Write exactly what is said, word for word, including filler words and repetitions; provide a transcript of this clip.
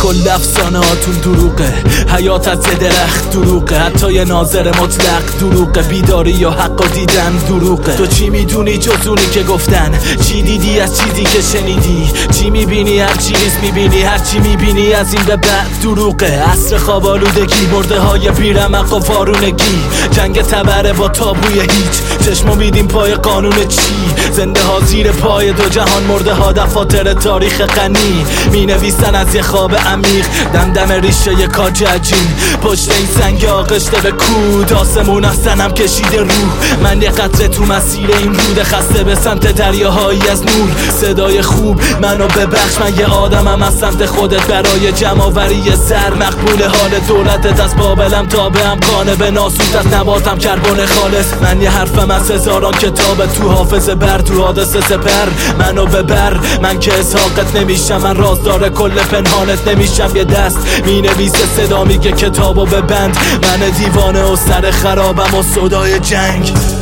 کل افسانه هاتون دروغه، حیات از درخت دروغه، حتی یه ناظر مطلق دروغه، بیداری یا حق و دیدن دروغه. تو چی میدونی جز اونی که گفتن؟ چی دیدی از چیزی که شنیدی؟ چی میبینی؟ هر چی نیست میبینی، هر چی میبینی از این به بعد دروغه. عصر خواب آلودگی، مرده های بیرمق و وارونگی، جنگ تبره با تابوی هیچ، چشم میدیم پای قانون چی؟ زنده ها زیر پای دو جهان، مرده ها دفاتر تاریخ غنی، می نویسن از یه خواب عمیق، دمدم ریشه یه کاج عجین، پشت این سنگ آغشته به کود، آسمون از تنم کشیده روح، من یه قطره تو مسیر این رود خسته به سمت دریاهایی از نور. صدای خوب منو ببخش، من یه آدمم از سمت خودت، برای جمع‌آوری سر مقبول حال دولتت، از بابلم تا به امکانه، به ناسوت از نباتم کربن خالص، من یه حرفم از هزاران کتاب، تو حافظه بر تو حادثه سپر، منو ببر من که اسحاقت نمیشم، من رازدار کل پنهانت نمیشم، یه دست می نویسه صدا میگه کتابو ببند، من دیوانه و سر خرابم و صدای جنگ.